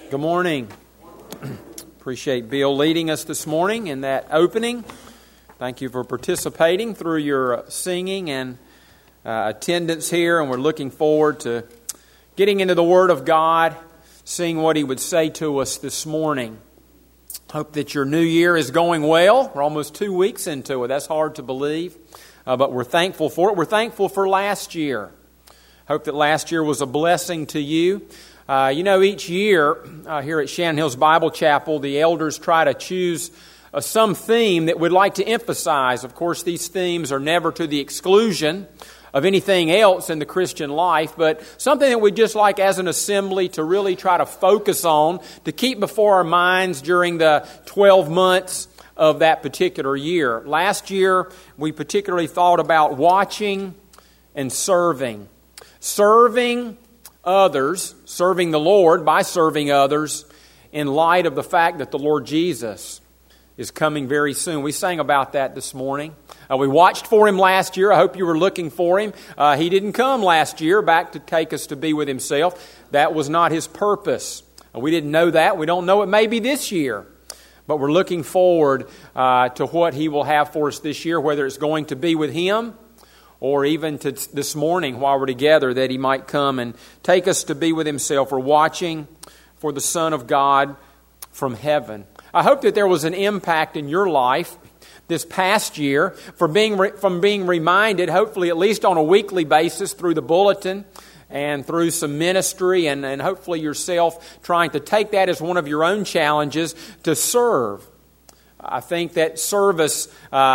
Good morning. Appreciate Bill leading us this morning in that opening. Thank you for participating through your singing and attendance here, and we're looking forward to getting into the Word of God, seeing what He would say to us this morning. Hope that your new year is going well. We're almost 2 weeks into it. That's hard to believe, but we're thankful for it. We're thankful for last year. Hope that last year was a blessing to you. Each year here at Shannon Hills Bible Chapel, the elders try to choose some theme that we'd like to emphasize. Of course, these themes are never to the exclusion of anything else in the Christian life, but something that we'd just like as an assembly to really try to focus on, to keep before our minds during the 12 months of that particular year. Last year, we particularly thought about watching and serving. Serving others, serving the Lord by serving others in light of the fact that the Lord Jesus is coming very soon. We sang about that this morning. We watched for Him last year. I hope you were looking for Him. He didn't come last year back to take us to be with Himself. That was not His purpose. We didn't know that. We don't know it maybe this year. But we're looking forward to what He will have for us this year, whether it's going to be with Him or even to this morning while we're together, that He might come and take us to be with Himself. We're watching for the Son of God from heaven. I hope that there was an impact in your life this past year from being reminded, hopefully at least on a weekly basis through the bulletin and through some ministry and hopefully yourself trying to take that as one of your own challenges to serve. I think that service,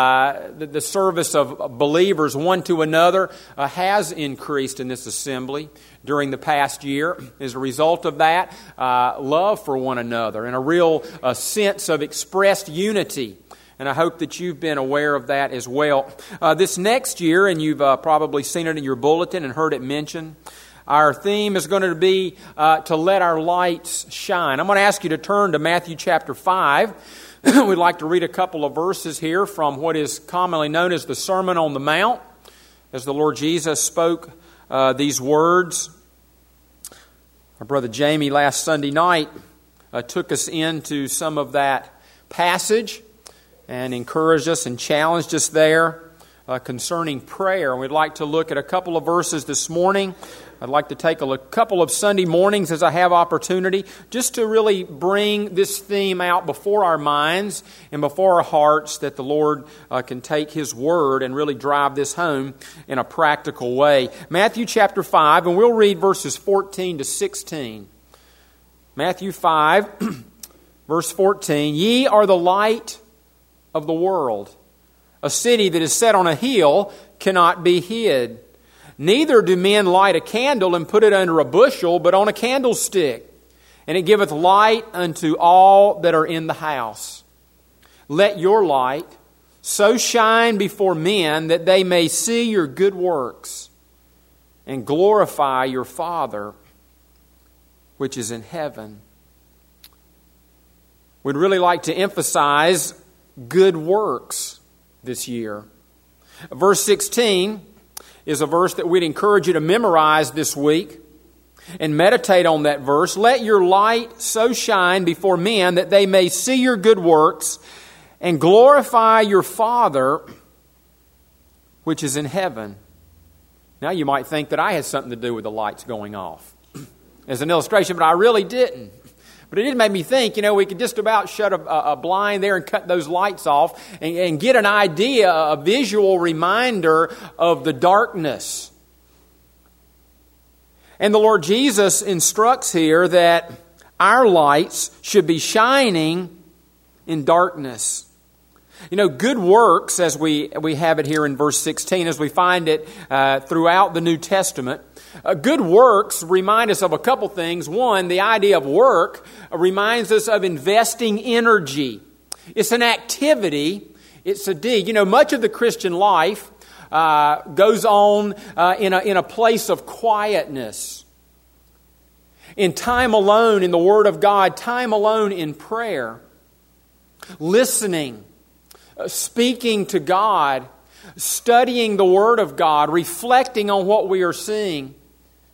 the service of believers one to another has increased in this assembly during the past year. As a result of that, love for one another and a real sense of expressed unity. And I hope that you've been aware of that as well. This next year, and you've probably seen it in your bulletin and heard it mentioned, our theme is going to be to let our lights shine. I'm going to ask you to turn to Matthew chapter 5. We'd like to read a couple of verses here from what is commonly known as the Sermon on the Mount, as the Lord Jesus spoke these words. Our brother Jamie last Sunday night took us into some of that passage and encouraged us and challenged us there concerning prayer. We'd like to look at a couple of verses this morning. I'd like to take a couple of Sunday mornings as I have opportunity just to really bring this theme out before our minds and before our hearts, that the Lord can take His Word and really drive this home in a practical way. Matthew chapter 5, and we'll read verses 14 to 16. Matthew 5, verse 14. Ye are the light of the world. A city that is set on a hill cannot be hid. Neither do men light a candle and put it under a bushel, but on a candlestick, and it giveth light unto all that are in the house. Let your light so shine before men that they may see your good works and glorify your Father which is in heaven. We'd really like to emphasize good works this year. Verse 16 is a verse that we'd encourage you to memorize this week and meditate on that verse. Let your light so shine before men that they may see your good works and glorify your Father which is in heaven. Now you might think that I had something to do with the lights going off as an illustration, but I really didn't. But it did make me think, we could just about shut a blind there and cut those lights off and get an idea, a visual reminder of the darkness. And the Lord Jesus instructs here that our lights should be shining in darkness. Good works, as we have it here in verse 16, as we find it throughout the New Testament, good works remind us of a couple things. One, the idea of work reminds us of investing energy. It's an activity. It's a deed. Much of the Christian life goes on in a place of quietness. In time alone in the Word of God, time alone in prayer, listening, speaking to God, studying the Word of God, reflecting on what we are seeing.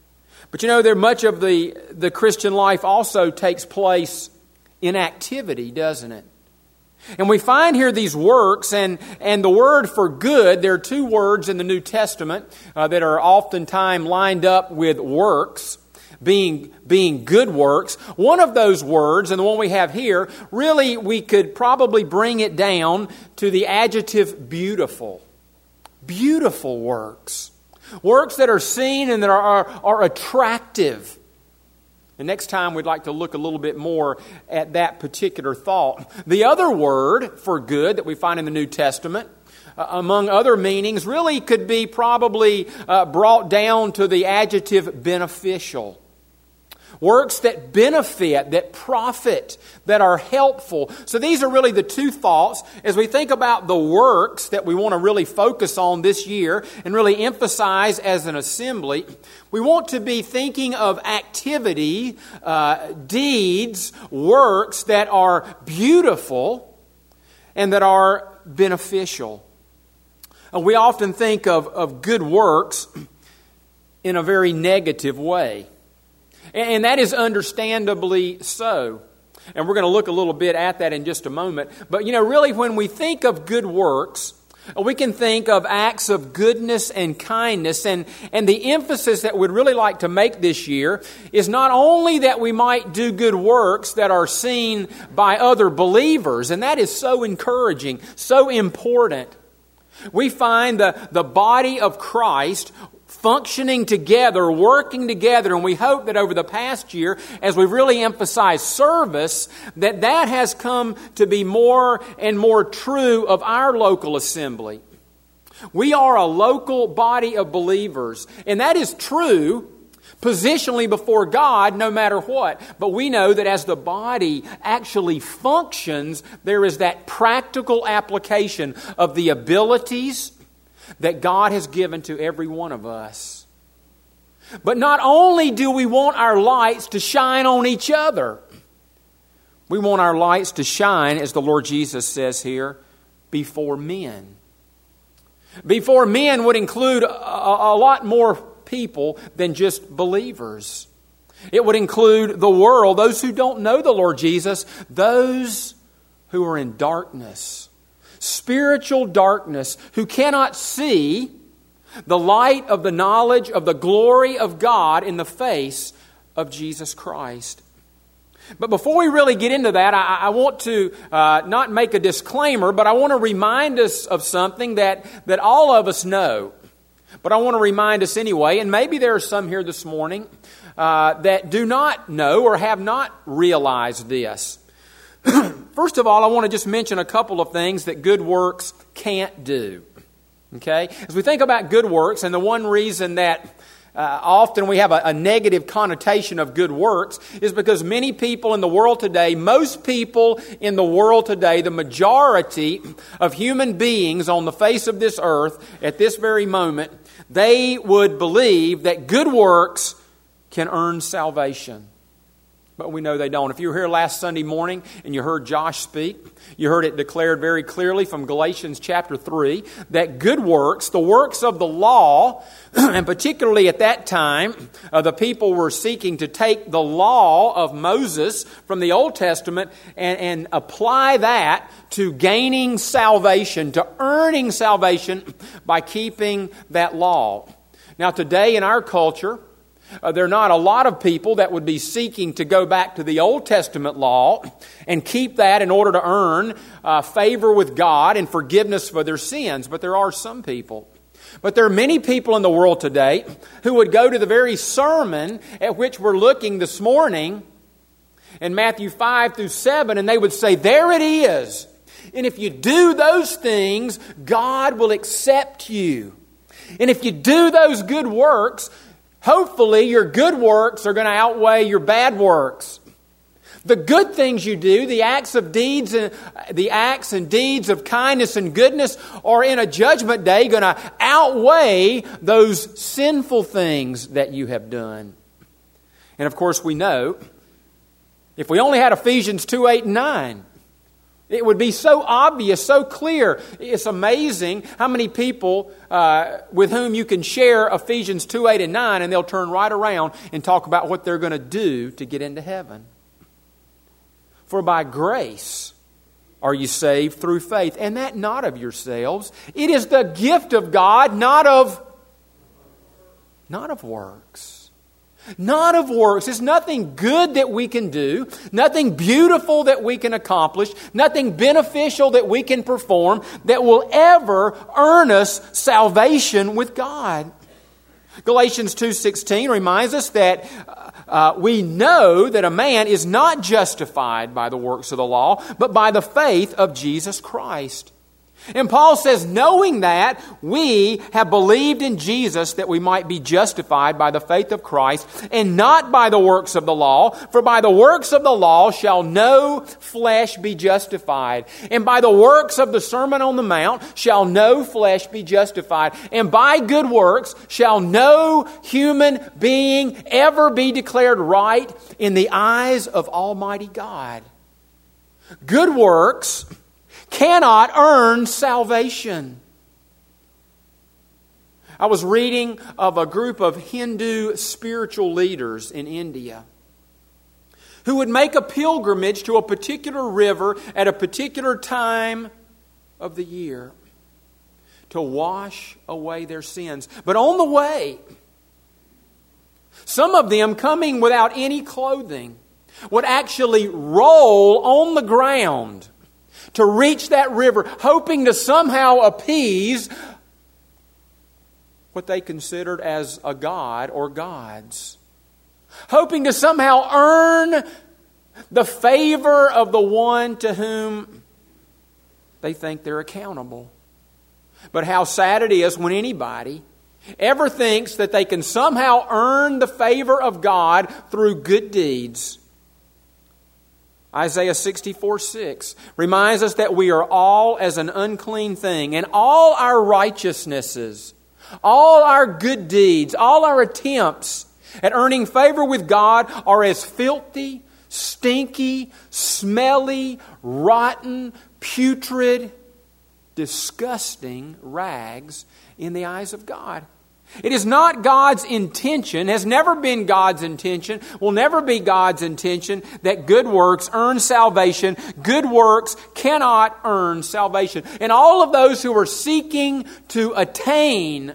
But you know, much of the Christian life also takes place in activity, doesn't it? And we find here these works, and the word for good, there are two words in the New Testament that are oftentimes lined up with works, being good works. One of those words, and the one we have here, really we could probably bring it down to the adjective beautiful. Beautiful works. Works that are seen and that are attractive. The next time we'd like to look a little bit more at that particular thought. The other word for good that we find in the New Testament, among other meanings, really could be probably brought down to the adjective beneficial. Works that benefit, that profit, that are helpful. So these are really the two thoughts as we think about the works that we want to really focus on this year and really emphasize as an assembly. We want to be thinking of activity, deeds, works that are beautiful and that are beneficial. We often think of good works in a very negative way. And that is understandably so. And we're going to look a little bit at that in just a moment. But, you know, really when we think of good works, we can think of acts of goodness and kindness. And the emphasis that we'd really like to make this year is not only that we might do good works that are seen by other believers, and that is so encouraging, so important. We find the body of Christ functioning together, working together, and we hope that over the past year, as we've really emphasized service, that has come to be more and more true of our local assembly. We are a local body of believers, and that is true positionally before God no matter what. But we know that as the body actually functions, there is that practical application of the abilities that God has given to every one of us. But not only do we want our lights to shine on each other, we want our lights to shine, as the Lord Jesus says here, before men. Before men would include a lot more people than just believers. It would include the world, those who don't know the Lord Jesus, those who are in darkness. Spiritual darkness, who cannot see the light of the knowledge of the glory of God in the face of Jesus Christ. But before we really get into that, I want to not make a disclaimer, but I want to remind us of something that all of us know. But I want to remind us anyway, and maybe there are some here this morning that do not know or have not realized this. First of all, I want to just mention a couple of things that good works can't do. Okay? As we think about good works, and the one reason that often we have a negative connotation of good works is because many people in the world today, most people in the world today, the majority of human beings on the face of this earth at this very moment, they would believe that good works can earn salvation. But we know they don't. If you were here last Sunday morning and you heard Josh speak, you heard it declared very clearly from Galatians chapter 3 that good works, the works of the law, and particularly at that time, the people were seeking to take the law of Moses from the Old Testament and apply that to gaining salvation, to earning salvation by keeping that law. Now today in our culture, there are not a lot of people that would be seeking to go back to the Old Testament law and keep that in order to earn favor with God and forgiveness for their sins. But there are some people. But there are many people in the world today who would go to the very sermon at which we're looking this morning in Matthew 5 through 7, and they would say, there it is. And if you do those things, God will accept you. And if you do those good works, hopefully your good works are going to outweigh your bad works. The good things you do, the acts and deeds of kindness and goodness, are in a judgment day going to outweigh those sinful things that you have done. And of course we know, if we only had Ephesians 2, 8, and 9, It would be so obvious, so clear. It's amazing how many people with whom you can share Ephesians 2:8 and 9, and they'll turn right around and talk about what they're going to do to get into heaven. For by grace are you saved through faith, and that not of yourselves. It is the gift of God, not of works. Not of works. It's nothing good that we can do, nothing beautiful that we can accomplish, nothing beneficial that we can perform that will ever earn us salvation with God. Galatians 2:16 reminds us that we know that a man is not justified by the works of the law, but by the faith of Jesus Christ. And Paul says, knowing that, we have believed in Jesus that we might be justified by the faith of Christ and not by the works of the law. For by the works of the law shall no flesh be justified. And by the works of the Sermon on the Mount shall no flesh be justified. And by good works shall no human being ever be declared right in the eyes of Almighty God. Good works cannot earn salvation. I was reading of a group of Hindu spiritual leaders in India who would make a pilgrimage to a particular river at a particular time of the year to wash away their sins. But on the way, some of them coming without any clothing would actually roll on the ground to reach that river, hoping to somehow appease what they considered as a god or gods. Hoping to somehow earn the favor of the one to whom they think they're accountable. But how sad it is when anybody ever thinks that they can somehow earn the favor of God through good deeds. Isaiah 64:6 reminds us that we are all as an unclean thing, and all our righteousnesses, all our good deeds, all our attempts at earning favor with God are as filthy, stinky, smelly, rotten, putrid, disgusting rags in the eyes of God. It is not God's intention, has never been God's intention, will never be God's intention that good works earn salvation. Good works cannot earn salvation. And all of those who are seeking to attain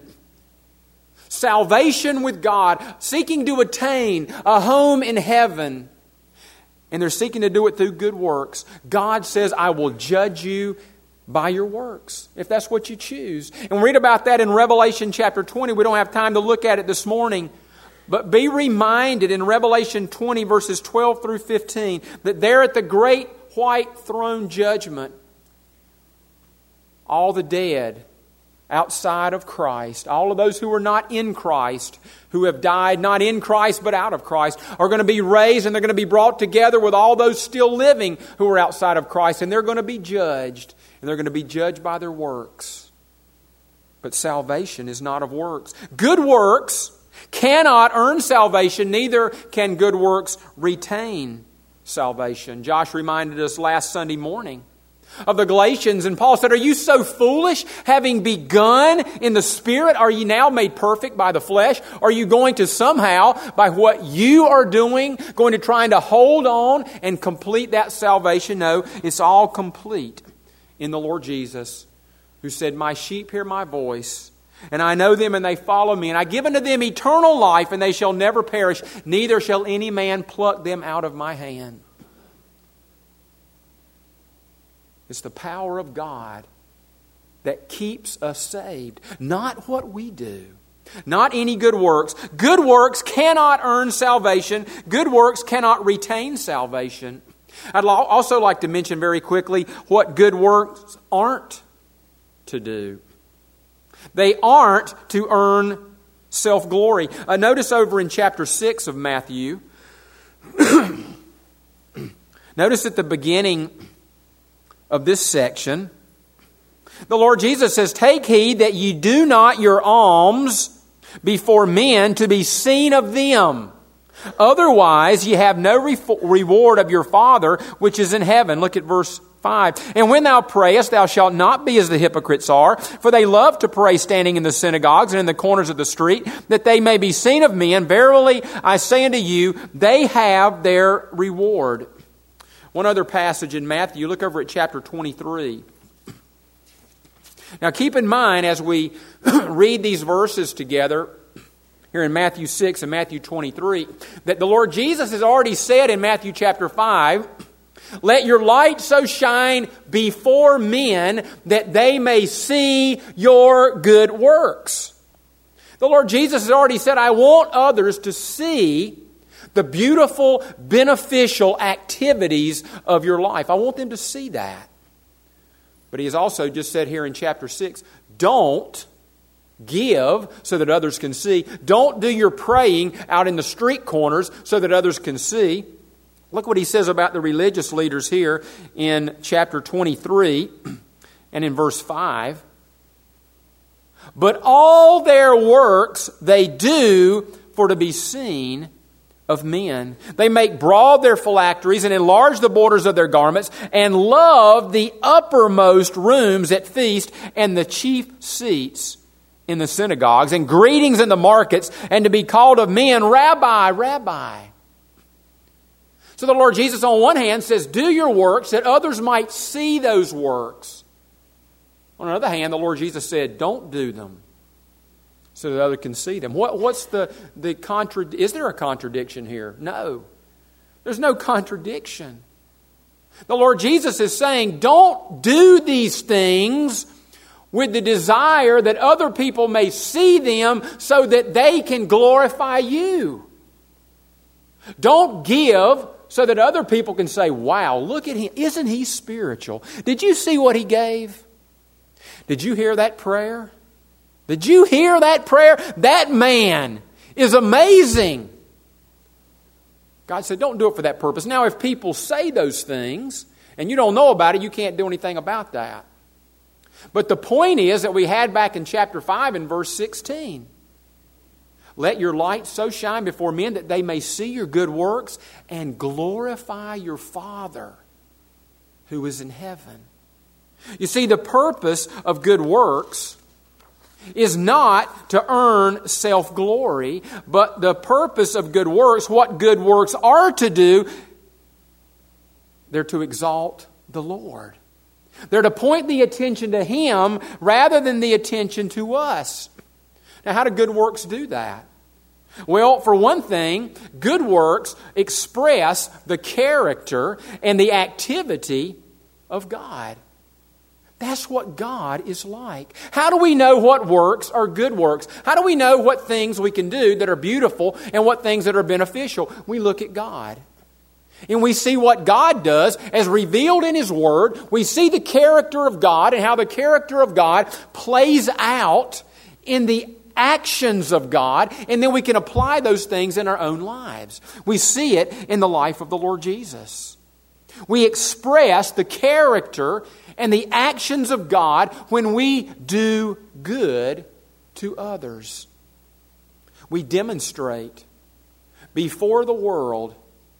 salvation with God, seeking to attain a home in heaven, and they're seeking to do it through good works, God says, I will judge you by your works, if that's what you choose. And we read about that in Revelation chapter 20. We don't have time to look at it this morning. But be reminded in Revelation 20 verses 12 through 15 that there at the great white throne judgment, all the dead outside of Christ, all of those who are not in Christ, who have died not in Christ but out of Christ, are going to be raised, and they're going to be brought together with all those still living who are outside of Christ, and they're going to be judged. And they're going to be judged by their works. But salvation is not of works. Good works cannot earn salvation, neither can good works retain salvation. Josh reminded us last Sunday morning of the Galatians, and Paul said, are you so foolish? Having begun in the Spirit, are you now made perfect by the flesh? Are you going to somehow, by what you are doing, going to try to hold on and complete that salvation? No, it's all complete in the Lord Jesus, who said, my sheep hear my voice, and I know them, and they follow me, and I give unto them eternal life, and they shall never perish, neither shall any man pluck them out of my hand. It's the power of God that keeps us saved, not what we do, not any good works. Good works cannot earn salvation. Good works cannot retain salvation. I'd also like to mention very quickly what good works aren't to do. They aren't to earn self-glory. Notice over in chapter 6 of Matthew, notice at the beginning of this section, the Lord Jesus says, take heed that ye do not your alms before men to be seen of them. Otherwise, ye have no reward of your Father which is in heaven. Look at verse 5. And when thou prayest, thou shalt not be as the hypocrites are, for they love to pray standing in the synagogues and in the corners of the street, that they may be seen of men. Verily, I say unto you, they have their reward. One other passage in Matthew, look over at chapter 23. Now keep in mind as we read these verses together, here in Matthew 6 and Matthew 23, that the Lord Jesus has already said in Matthew chapter 5, let your light so shine before men that they may see your good works. The Lord Jesus has already said, I want others to see the beautiful, beneficial activities of your life. I want them to see that. But He has also just said here in chapter 6, don't give so that others can see. Don't do your praying out in the street corners so that others can see. Look what He says about the religious leaders here in chapter 23 and in verse 5. But all their works they do for to be seen of men. They make broad their phylacteries and enlarge the borders of their garments and love the uppermost rooms at feast and the chief seats in the synagogues and greetings in the markets and to be called of men, Rabbi, Rabbi. So the Lord Jesus on one hand says, do your works that others might see those works. On the other hand, the Lord Jesus said, don't do them so that others can see them. What's the is there a contradiction here? No. There's no contradiction. The Lord Jesus is saying, don't do these things with the desire that other people may see them so that they can glorify you. Don't give so that other people can say, wow, look at him. Isn't he spiritual? Did you see what he gave? Did you hear that prayer? Did you hear that prayer? That man is amazing. God said, don't do it for that purpose. Now, if people say those things and you don't know about it, you can't do anything about that. But the point is that we had back in chapter 5 and verse 16. Let your light so shine before men that they may see your good works and glorify your Father who is in heaven. You see, the purpose of good works is not to earn self-glory, but the purpose of good works, what good works are to do, they're to exalt the Lord. They're to point the attention to Him rather than the attention to us. Now, how do good works do that? Well, for one thing, good works express the character and the activity of God. That's what God is like. How do we know what works are good works? How do we know what things we can do that are beautiful and what things that are beneficial? We look at God. And we see what God does as revealed in His Word. We see the character of God and how the character of God plays out in the actions of God. And then we can apply those things in our own lives. We see it in the life of the Lord Jesus. We express the character and the actions of God when we do good to others. We demonstrate before the world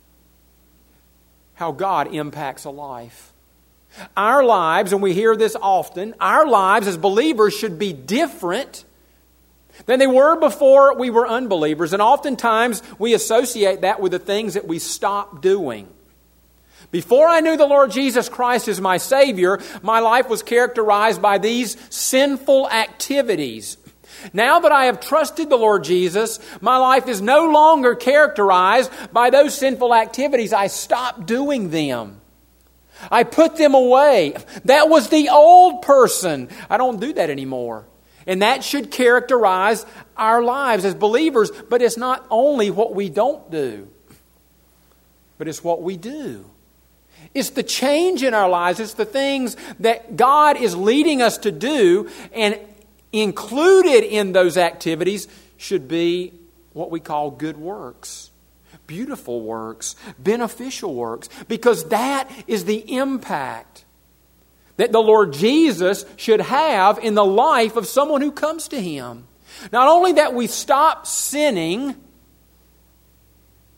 how God impacts a life. Our lives, and we hear this often, our lives as believers should be different than they were before we were unbelievers. And oftentimes we associate that with the things that we stopped doing. Before I knew the Lord Jesus Christ as my Savior, my life was characterized by these sinful activities. Now that I have trusted the Lord Jesus, my life is no longer characterized by those sinful activities. I stopped doing them. I put them away. That was the old person. I don't do that anymore. And that should characterize our lives as believers. But it's not only what we don't do, but it's what we do. It's the change in our lives. It's the things that God is leading us to do, and included in those activities should be what we call good works, beautiful works, beneficial works, because that is the impact that the Lord Jesus should have in the life of someone who comes to Him. Not only that we stop sinning,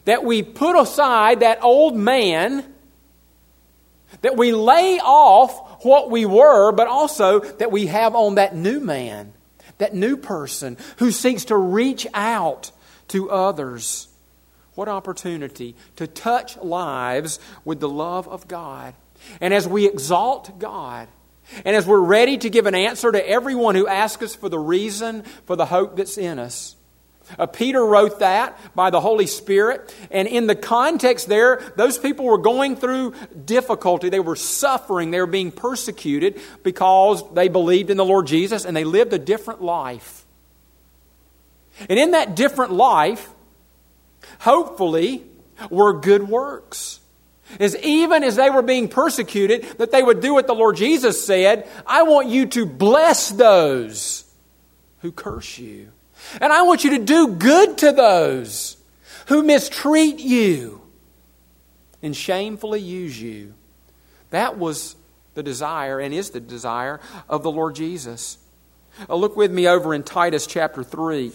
that we put aside that old man, that we lay off what we were, but also that we have on that new man, that new person who seeks to reach out to others. What opportunity to touch lives with the love of God. And as we exalt God, and as we're ready to give an answer to everyone who asks us for the reason for the hope that's in us. Peter wrote that by the Holy Spirit. And in the context there, those people were going through difficulty. They were suffering. They were being persecuted because they believed in the Lord Jesus and they lived a different life. And in that different life, hopefully, were good works. Even as they were being persecuted, that they would do what the Lord Jesus said, I want you to bless those who curse you. And I want you to do good to those who mistreat you and shamefully use you. That was the desire and is the desire of the Lord Jesus. Look with me over in Titus chapter 3.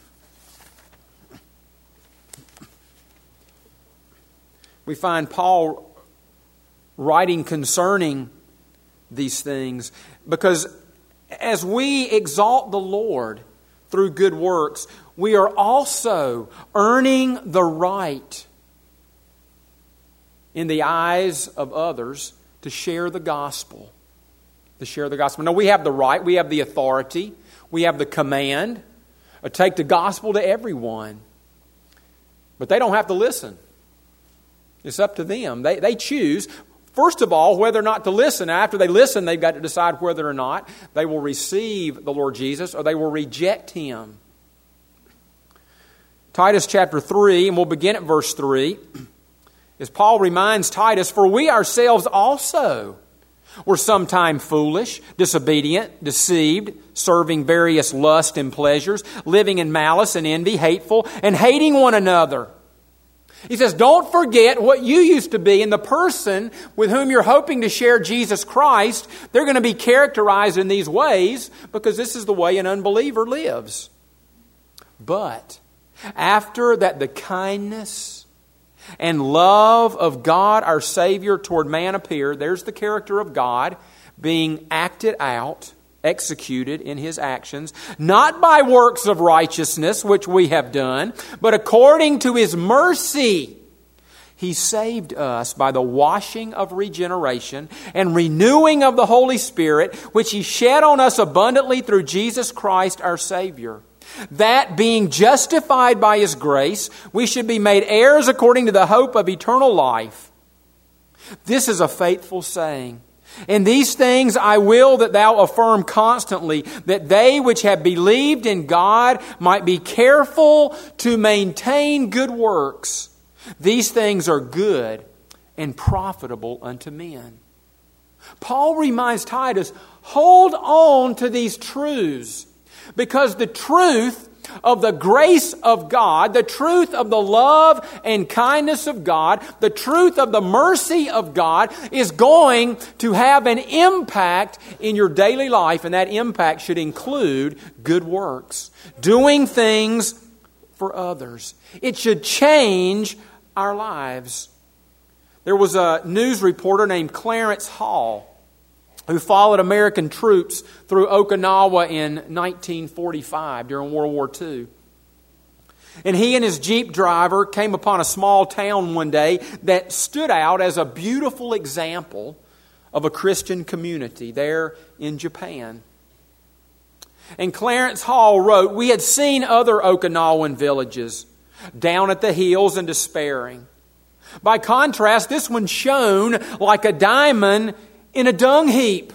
We find Paul writing concerning these things because as we exalt the Lord through good works, we are also earning the right in the eyes of others to share the gospel. To share the gospel. Now we have the right, we have the authority, we have the command to take the gospel to everyone. But they don't have to listen. It's up to them. They choose, first of all, whether or not to listen. After they listen, they've got to decide whether or not they will receive the Lord Jesus or they will reject Him. Titus chapter 3, and we'll begin at verse 3, as Paul reminds Titus, for we ourselves also were sometime foolish, disobedient, deceived, serving various lusts and pleasures, living in malice and envy, hateful, and hating one another. He says, don't forget what you used to be, and the person with whom you're hoping to share Jesus Christ, they're going to be characterized in these ways because this is the way an unbeliever lives. But after that the kindness and love of God our Savior toward man appeared, there's the character of God being acted out, executed in His actions, not by works of righteousness which we have done, but according to His mercy, He saved us by the washing of regeneration and renewing of the Holy Spirit, which He shed on us abundantly through Jesus Christ our Savior. That being justified by His grace, we should be made heirs according to the hope of eternal life. This is a faithful saying. In these things I will that thou affirm constantly, that they which have believed in God might be careful to maintain good works. These things are good and profitable unto men. Paul reminds Titus, hold on to these truths, because the truth of the grace of God, the truth of the love and kindness of God, the truth of the mercy of God is going to have an impact in your daily life, and that impact should include good works, doing things for others. It should change our lives. There was a news reporter named Clarence Hall who followed American troops through Okinawa in 1945 during World War II. And he and his Jeep driver came upon a small town one day that stood out as a beautiful example of a Christian community there in Japan. And Clarence Hall wrote, we had seen other Okinawan villages down at the hills and despairing. By contrast, this one shone like a diamond in a dung heap.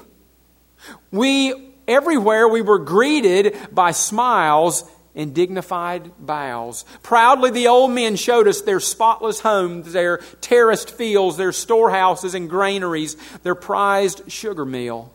Everywhere we were greeted by smiles and dignified bows. Proudly the old men showed us their spotless homes, their terraced fields, their storehouses and granaries, their prized sugar mill.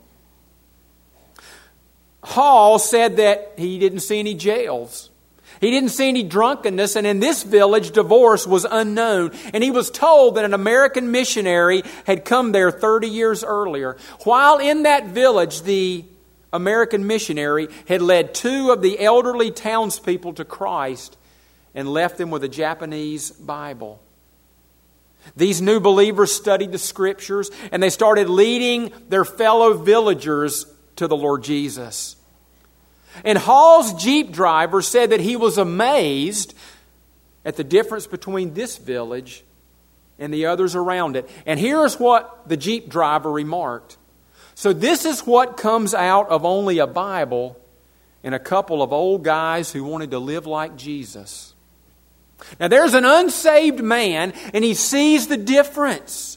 Hall said that he didn't see any jails. He didn't see any drunkenness, and in this village, divorce was unknown. And he was told that an American missionary had come there 30 years earlier. While in that village, the American missionary had led 2 of the elderly townspeople to Christ and left them with a Japanese Bible. These new believers studied the Scriptures, and they started leading their fellow villagers to the Lord Jesus. And Hall's Jeep driver said that he was amazed at the difference between this village and the others around it. And here's what the Jeep driver remarked. So this is what comes out of only a Bible and a couple of old guys who wanted to live like Jesus. Now there's an unsaved man, and he sees the difference.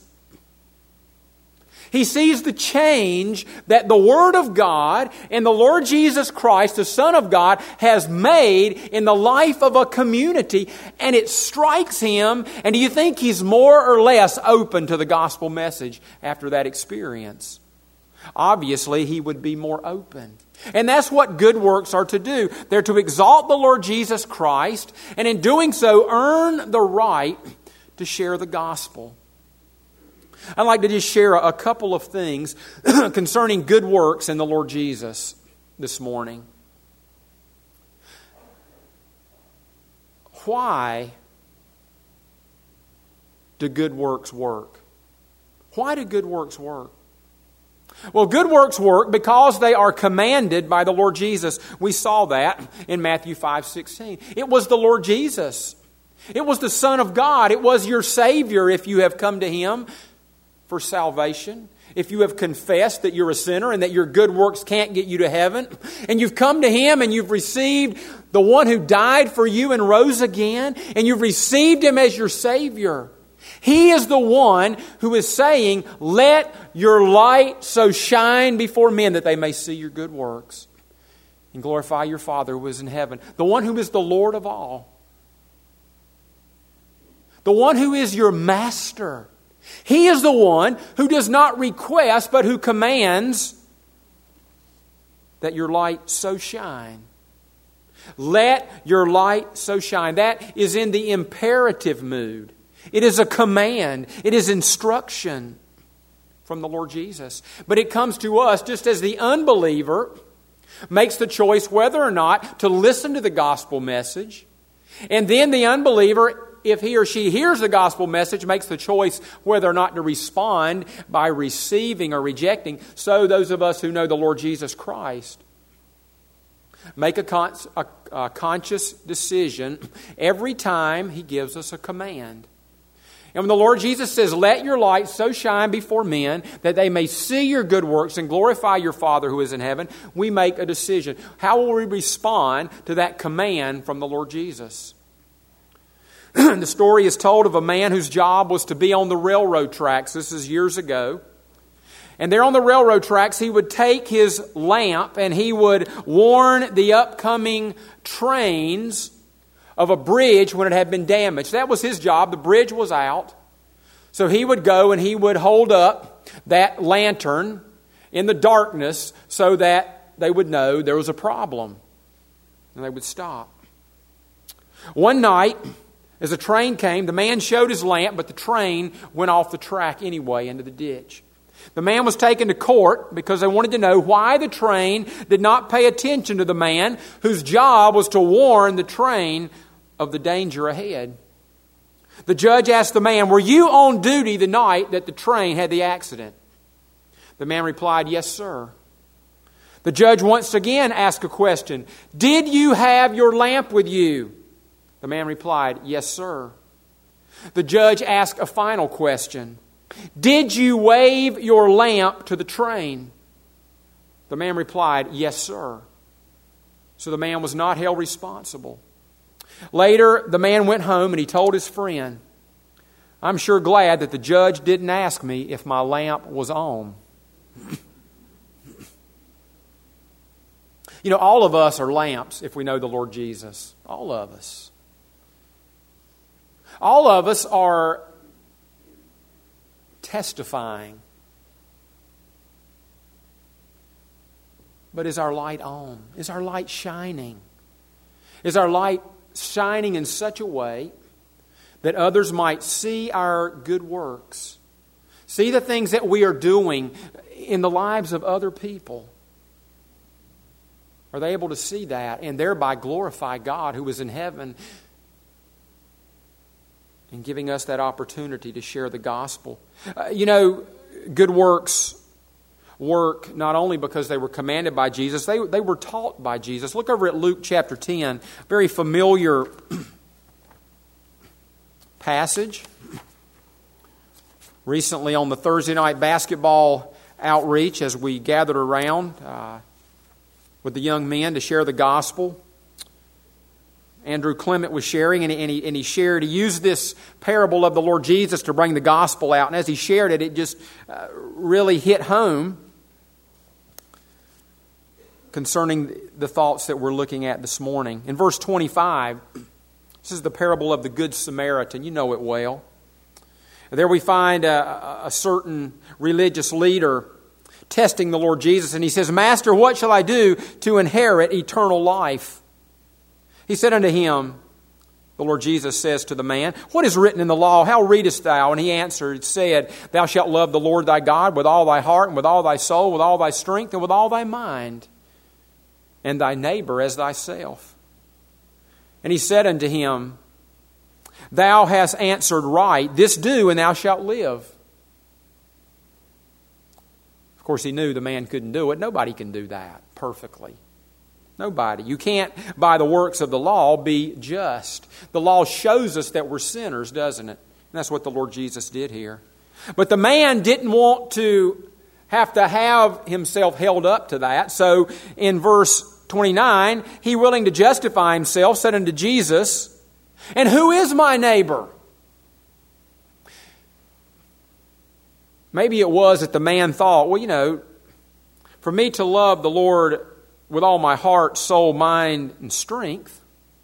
He sees the change that the Word of God and the Lord Jesus Christ, the Son of God, has made in the life of a community, and it strikes him. And do you think he's more or less open to the gospel message after that experience? Obviously, he would be more open. And that's what good works are to do. They're to exalt the Lord Jesus Christ, and in doing so, earn the right to share the gospel. I'd like to just share a couple of things concerning good works in the Lord Jesus this morning. Why do good works work? Why do good works work? Well, good works work because they are commanded by the Lord Jesus. We saw that in Matthew 5:16. It was the Lord Jesus. It was the Son of God. It was your Savior if you have come to Him for salvation. If you have confessed that you're a sinner and that your good works can't get you to heaven. And you've come to Him and you've received the one who died for you and rose again. And you've received Him as your Savior. He is the one who is saying, let your light so shine before men that they may see your good works and glorify your Father who is in heaven. The one who is the Lord of all. The one who is your master. He is the one who does not request but who commands that your light so shine. Let your light so shine. That is in the imperative mood. It is a command. It is instruction from the Lord Jesus. But it comes to us just as the unbeliever makes the choice whether or not to listen to the gospel message. And then the unbeliever, if he or she hears the gospel message, makes the choice whether or not to respond by receiving or rejecting. So those of us who know the Lord Jesus Christ make a conscious decision every time He gives us a command. And when the Lord Jesus says, let your light so shine before men that they may see your good works and glorify your Father who is in heaven, we make a decision. How will we respond to that command from the Lord Jesus? The story is told of a man whose job was to be on the railroad tracks. This is years ago. And there on the railroad tracks, he would take his lamp and he would warn the upcoming trains of a bridge when it had been damaged. That was his job. The bridge was out. So he would go and he would hold up that lantern in the darkness so that they would know there was a problem. And they would stop. One night, as a train came, the man showed his lamp, but the train went off the track anyway into the ditch. The man was taken to court because they wanted to know why the train did not pay attention to the man whose job was to warn the train of the danger ahead. The judge asked the man, were you on duty the night that the train had the accident? The man replied, yes, sir. The judge once again asked a question. Did you have your lamp with you? The man replied, yes, sir. The judge asked a final question. Did you wave your lamp to the train? The man replied, yes, sir. So the man was not held responsible. Later, the man went home and he told his friend, I'm sure glad that the judge didn't ask me if my lamp was on. You know, all of us are lamps if we know the Lord Jesus. All of us. All of us are testifying. But is our light on? Is our light shining? Is our light shining in such a way that others might see our good works, see the things that we are doing in the lives of other people? Are they able to see that and thereby glorify God who is in heaven and giving us that opportunity to share the gospel. Good works work not only because they were commanded by Jesus, they were taught by Jesus. Look over at Luke chapter 10, very familiar passage. Recently on the Thursday night basketball outreach, as we gathered around with the young men to share the gospel, Andrew Clement was sharing, and he shared, he used this parable of the Lord Jesus to bring the gospel out. And as he shared it, it just really hit home concerning the thoughts that we're looking at this morning. In verse 25, this is the parable of the Good Samaritan. You know it well. There we find a certain religious leader testing the Lord Jesus, and he says, "Master, what shall I do to inherit eternal life?" He said unto him, the Lord Jesus says to the man, "What is written in the law? How readest thou?" And he answered, said, "Thou shalt love the Lord thy God with all thy heart, and with all thy soul, with all thy strength, and with all thy mind, and thy neighbor as thyself." And he said unto him, "Thou hast answered right. This do, and thou shalt live." Of course, he knew the man couldn't do it. Nobody can do that perfectly. Nobody. You can't, by the works of the law, be just. The law shows us that we're sinners, doesn't it? And that's what the Lord Jesus did here. But the man didn't want to have himself held up to that. So in verse 29, he, willing to justify himself, said unto Jesus, "And who is my neighbor?" Maybe it was that the man thought, for me to love the Lord with all my heart, soul, mind, and strength,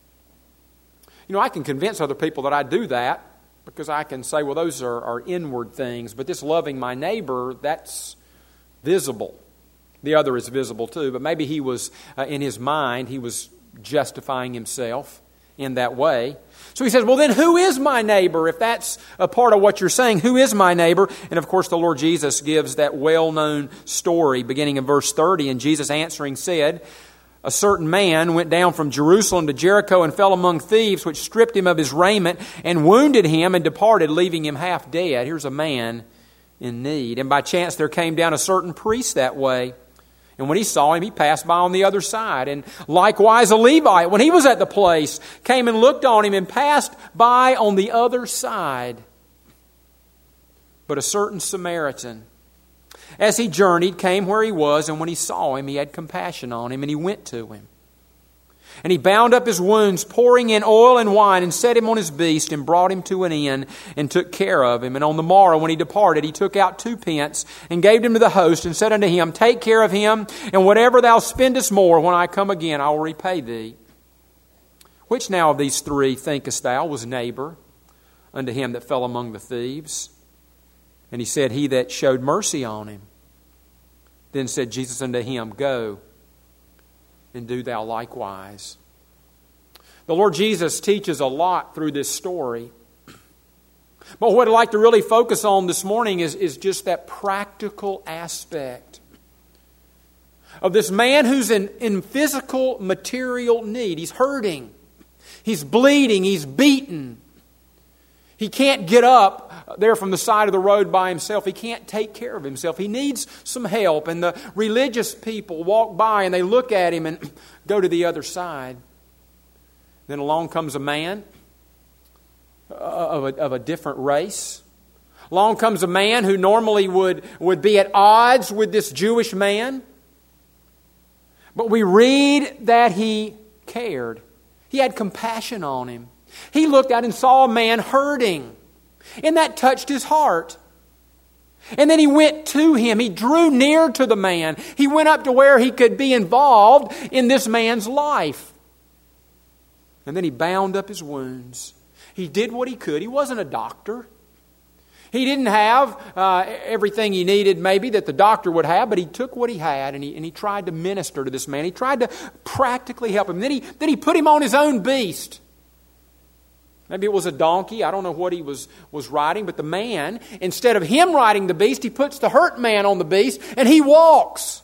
I can convince other people that I do that because I can say, well, those are inward things. But this loving my neighbor, that's visible. The other is visible too. But maybe he was, in his mind, he was justifying himself in that way. So he says, well, then who is my neighbor? If that's a part of what you're saying, who is my neighbor? And of course, the Lord Jesus gives that well-known story beginning in verse 30. And Jesus answering said, "A certain man went down from Jerusalem to Jericho and fell among thieves, which stripped him of his raiment and wounded him and departed, leaving him half dead." Here's a man in need. "And by chance there came down a certain priest that way. And when he saw him, he passed by on the other side. And likewise a Levite, when he was at the place, came and looked on him and passed by on the other side. But a certain Samaritan, as he journeyed, came where he was, and when he saw him, he had compassion on him, and he went to him. And he bound up his wounds, pouring in oil and wine, and set him on his beast, and brought him to an inn, and took care of him. And on the morrow, when he departed, he took out 2 pence, and gave them to the host, and said unto him, Take care of him, and whatever thou spendest more, when I come again, I will repay thee. Which now of these 3, thinkest thou, was neighbor unto him that fell among the thieves? And he said, He that showed mercy on him. Then said Jesus unto him, Go, and do thou likewise. The Lord Jesus teaches a lot through this story. But what I'd like to really focus on this morning is just that practical aspect of this man who's in physical, material need. He's hurting. He's bleeding. He's beaten. He can't get up there from the side of the road by himself. He can't take care of himself. He needs some help. And the religious people walk by and they look at him and go to the other side. Then along comes a man of a different race. Along comes a man who normally would be at odds with this Jewish man. But we read that he cared. He had compassion on him. He looked out and saw a man hurting. And that touched his heart. And then he went to him. He drew near to the man. He went up to where he could be involved in this man's life. And then he bound up his wounds. He did what he could. He wasn't a doctor. He didn't have everything he needed maybe that the doctor would have, but he took what he had and he tried to minister to this man. He tried to practically help him. Then he put him on his own beast. Maybe it was a donkey. I don't know what he was riding. But the man, instead of him riding the beast, he puts the hurt man on the beast and he walks.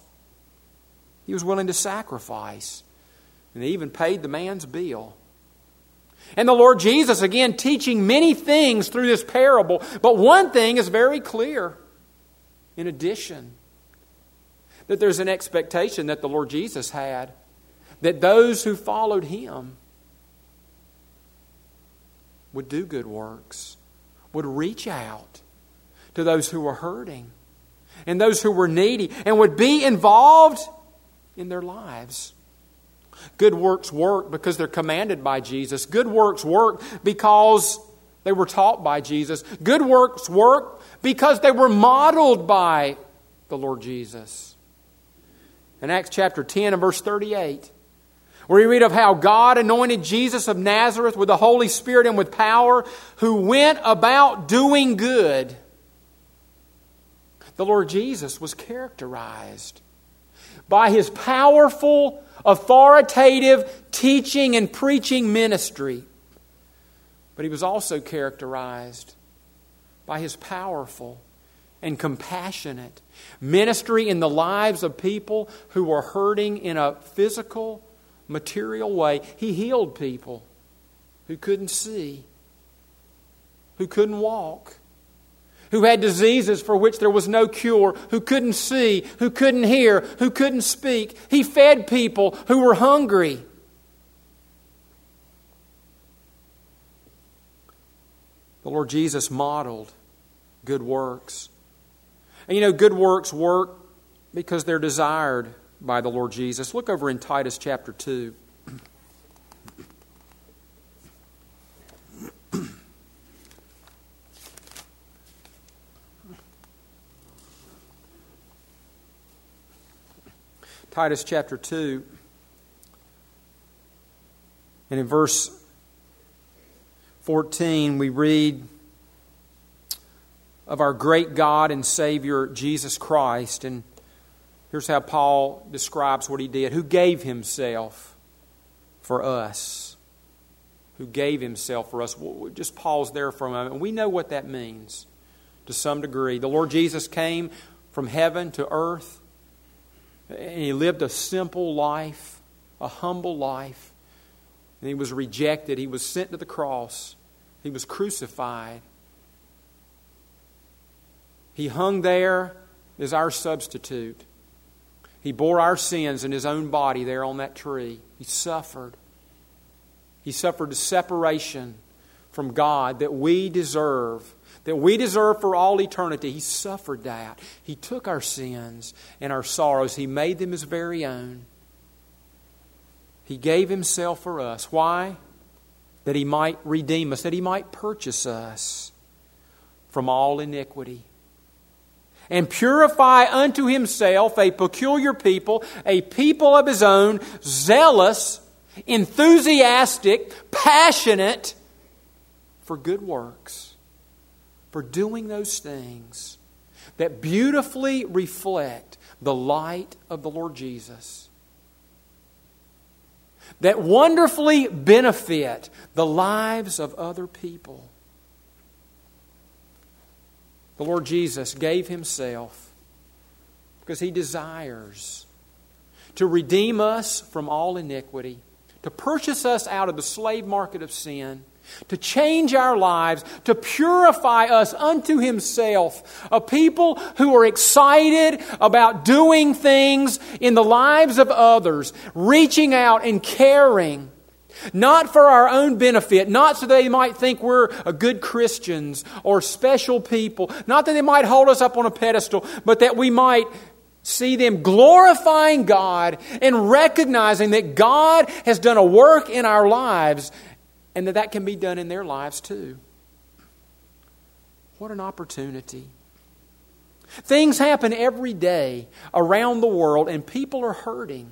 He was willing to sacrifice. And he even paid the man's bill. And the Lord Jesus, again, teaching many things through this parable. But one thing is very clear. In addition, that there's an expectation that the Lord Jesus had, that those who followed Him would do good works, would reach out to those who were hurting and those who were needy, and would be involved in their lives. Good works work because they're commanded by Jesus. Good works work because they were taught by Jesus. Good works work because they were modeled by the Lord Jesus. In Acts chapter 10 and verse 38, where we read of how God anointed Jesus of Nazareth with the Holy Spirit and with power, who went about doing good. The Lord Jesus was characterized by His powerful, authoritative teaching and preaching ministry. But He was also characterized by His powerful and compassionate ministry in the lives of people who were hurting in a physical, material way. He healed people who couldn't see, who couldn't walk, who had diseases for which there was no cure, who couldn't see, who couldn't hear, who couldn't speak. He fed people who were hungry. The Lord Jesus modeled good works. And good works work because they're desired by the Lord Jesus. Look over in Titus chapter 2. Titus chapter 2. And in verse 14 we read of our great God and Savior Jesus Christ. And here's how Paul describes what He did. Who gave Himself for us. Who gave Himself for us. We'll just pause there for a moment. We know what that means to some degree. The Lord Jesus came from heaven to earth. And He lived a simple life, a humble life. And He was rejected. He was sent to the cross. He was crucified. He hung there as our substitute. He bore our sins in His own body there on that tree. He suffered. He suffered a separation from God that we deserve for all eternity. He suffered that. He took our sins and our sorrows. He made them His very own. He gave Himself for us. Why? That He might redeem us, that He might purchase us from all iniquity. And purify unto Himself a peculiar people, a people of His own, zealous, enthusiastic, passionate for good works, for doing those things that beautifully reflect the light of the Lord Jesus, that wonderfully benefit the lives of other people. The Lord Jesus gave Himself because He desires to redeem us from all iniquity, to purchase us out of the slave market of sin, to change our lives, to purify us unto Himself, a people who are excited about doing things in the lives of others, reaching out and caring. Not for our own benefit, not so they might think we're good Christians or special people, not that they might hold us up on a pedestal, but that we might see them glorifying God and recognizing that God has done a work in our lives and that can be done in their lives too. What an opportunity. Things happen every day around the world and people are hurting.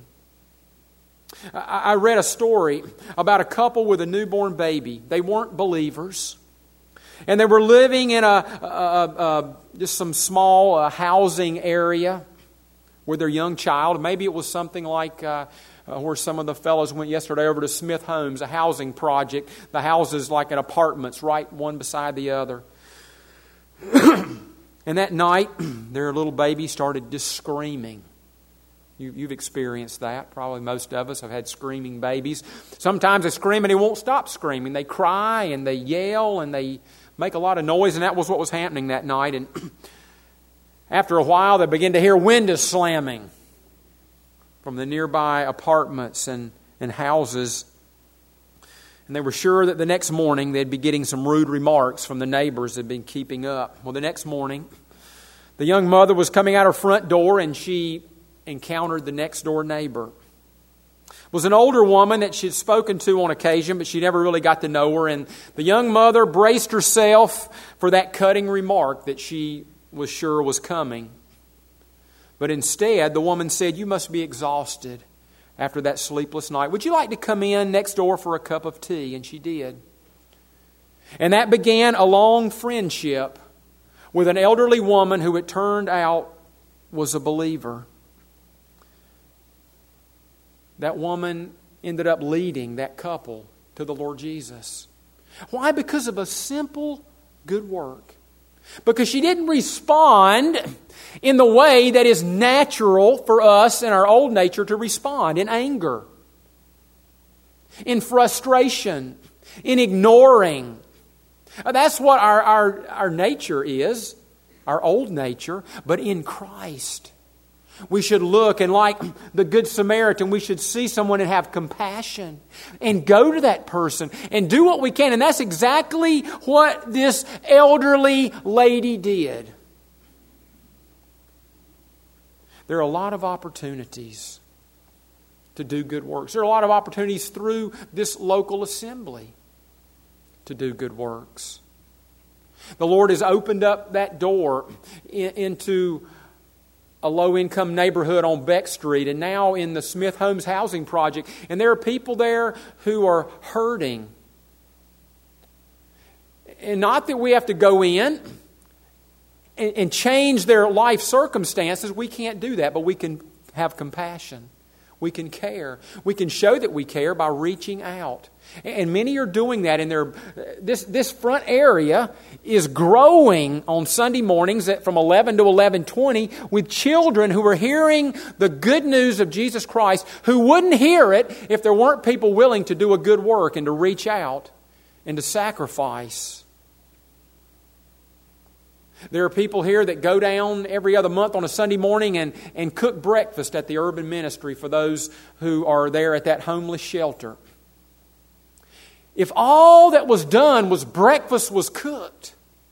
I read a story about a couple with a newborn baby. They weren't believers. And they were living in just some small housing area with their young child. Maybe it was something like where some of the fellows went yesterday over to Smith Homes, a housing project. The houses like in apartments, right one beside the other. And that night, their little baby started just screaming. You've experienced that. Probably most of us have had screaming babies. Sometimes they scream and they won't stop screaming. They cry and they yell and they make a lot of noise, and that was what was happening that night. And after a while, they began to hear windows slamming from the nearby apartments and houses. And they were sure that the next morning they'd be getting some rude remarks from the neighbors that had been keeping up. Well, the next morning, the young mother was coming out her front door and she encountered the next door neighbor. It was an older woman that she'd spoken to on occasion, but she never really got to know her. And the young mother braced herself for that cutting remark that she was sure was coming. But instead, the woman said, "You must be exhausted after that sleepless night. Would you like to come in next door for a cup of tea?" And she did. And that began a long friendship with an elderly woman who it turned out was a believer. That woman ended up leading that couple to the Lord Jesus. Why? Because of a simple good work. Because she didn't respond in the way that is natural for us in our old nature to respond, in anger, in frustration, in ignoring. That's what our nature is, our old nature. But in Christ, we should look, and like the Good Samaritan, we should see someone and have compassion and go to that person and do what we can. And that's exactly what this elderly lady did. There are a lot of opportunities to do good works. There are a lot of opportunities through this local assembly to do good works. The Lord has opened up that door into a low-income neighborhood on Beck Street, and now in the Smith Homes Housing Project. And there are people there who are hurting. And not that we have to go in and change their life circumstances. We can't do that, but we can have compassion. We can care. We can show that we care by reaching out. And many are doing that. And this front area is growing on Sunday mornings from 11 to 11:20 with children who are hearing the good news of Jesus Christ, who wouldn't hear it if there weren't people willing to do a good work and to reach out and to sacrifice. There are people here that go down every other month on a Sunday morning and cook breakfast at the urban ministry for those who are there at that homeless shelter. If all that was done was breakfast was cooked,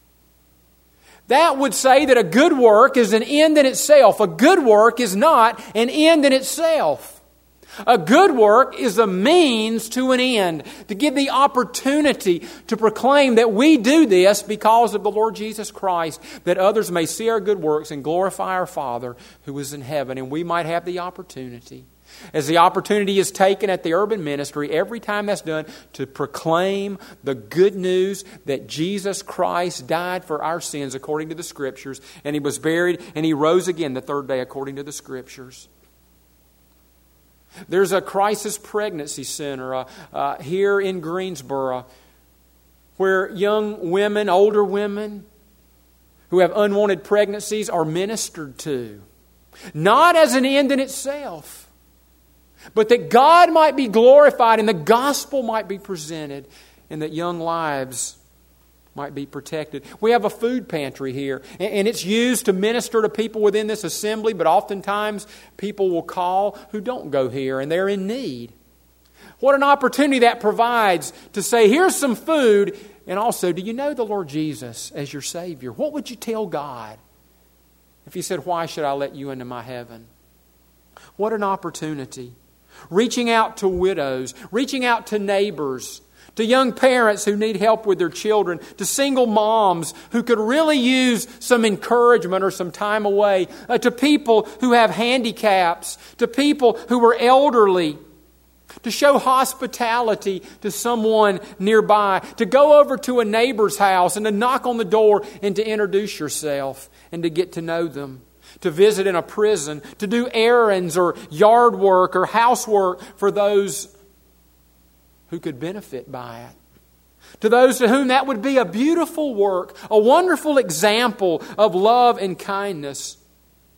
that would say that a good work is an end in itself. A good work is not an end in itself. A good work is a means to an end, to give the opportunity to proclaim that we do this because of the Lord Jesus Christ, that others may see our good works and glorify our Father who is in heaven, and we might have the opportunity. As the opportunity is taken at the urban ministry, every time that's done, to proclaim the good news that Jesus Christ died for our sins according to the Scriptures, and He was buried, and He rose again the third day according to the Scriptures. There's a crisis pregnancy center here in Greensboro where young women, older women who have unwanted pregnancies are ministered to. Not as an end in itself, but that God might be glorified and the gospel might be presented and that young lives might be protected. We have a food pantry here, and it's used to minister to people within this assembly, but oftentimes people will call who don't go here, and they're in need. What an opportunity that provides to say, here's some food, and also, do you know the Lord Jesus as your Savior? What would you tell God if He said, why should I let you into my heaven? What an opportunity. Reaching out to widows, reaching out to neighbors, to young parents who need help with their children, to single moms who could really use some encouragement or some time away, to people who have handicaps, to people who are elderly, to show hospitality to someone nearby, to go over to a neighbor's house and to knock on the door and to introduce yourself and to get to know them. To visit in a prison, to do errands or yard work or housework for those who could benefit by it. To those to whom that would be a beautiful work, a wonderful example of love and kindness.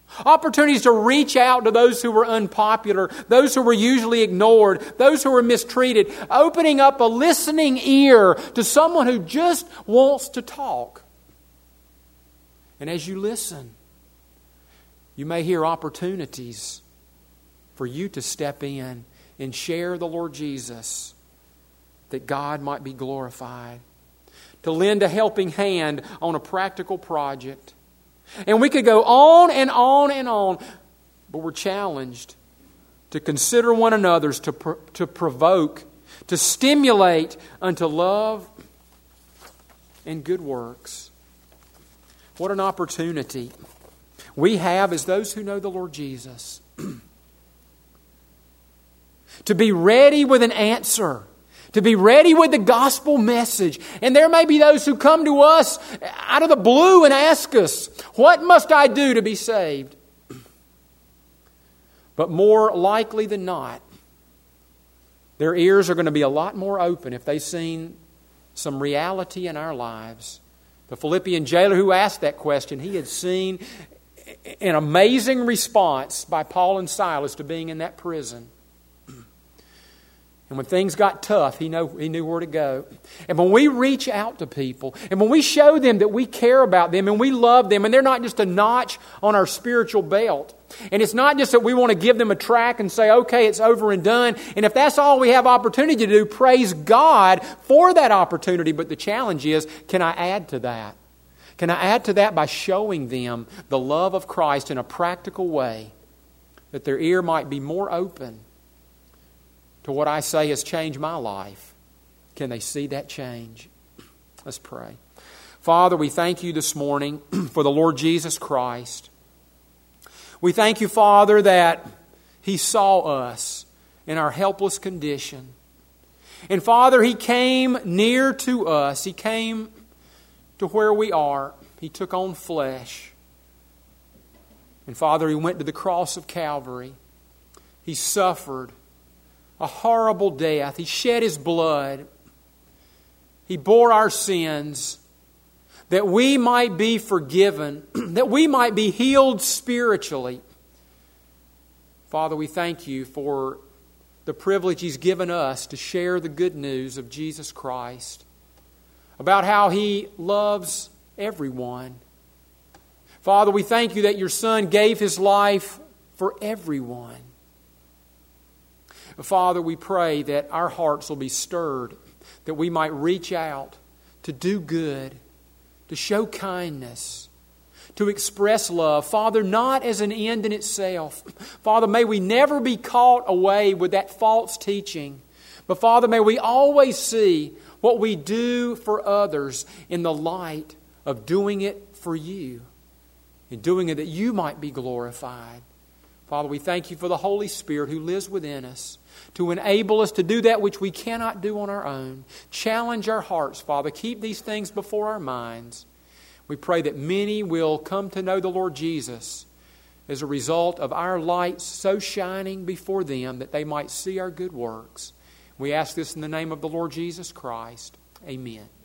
Opportunities to reach out to those who were unpopular, those who were usually ignored, those who were mistreated. Opening up a listening ear to someone who just wants to talk. And as you listen, you may hear opportunities for you to step in and share the Lord Jesus, that God might be glorified. To lend a helping hand on a practical project. And we could go on and on and on, but we're challenged to consider one another, to provoke, to stimulate unto love and good works. What an opportunity we have as those who know the Lord Jesus to be ready with an answer, to be ready with the gospel message. And there may be those who come to us out of the blue and ask us, what must I do to be saved? But more likely than not, their ears are going to be a lot more open if they've seen some reality in our lives. The Philippian jailer who asked that question, he had seen an amazing response by Paul and Silas to being in that prison. And when things got tough, he knew where to go. And when we reach out to people, and when we show them that we care about them and we love them, and they're not just a notch on our spiritual belt, and it's not just that we want to give them a track and say, okay, it's over and done. And if that's all we have opportunity to do, praise God for that opportunity. But the challenge is, can I add to that? Can I add to that by showing them the love of Christ in a practical way, that their ear might be more open to what I say has changed my life? Can they see that change? Let's pray. Father, we thank you this morning for the Lord Jesus Christ. We thank you, Father, that He saw us in our helpless condition. And Father, He came near to us. He came to where we are. He took on flesh. And Father, He went to the cross of Calvary. He suffered a horrible death. He shed His blood. He bore our sins that we might be forgiven, that we might be healed spiritually. Father, we thank you for the privilege He's given us to share the good news of Jesus Christ, about how He loves everyone. Father, we thank you that your Son gave His life for everyone. Father, we pray that our hearts will be stirred, that we might reach out to do good, to show kindness, to express love. Father, not as an end in itself. Father, may we never be caught away with that false teaching. But Father, may we always see what we do for others in the light of doing it for you, and doing it that you might be glorified. Father, we thank you for the Holy Spirit who lives within us to enable us to do that which we cannot do on our own. Challenge our hearts, Father. Keep these things before our minds. We pray that many will come to know the Lord Jesus as a result of our lights so shining before them that they might see our good works. We ask this in the name of the Lord Jesus Christ. Amen.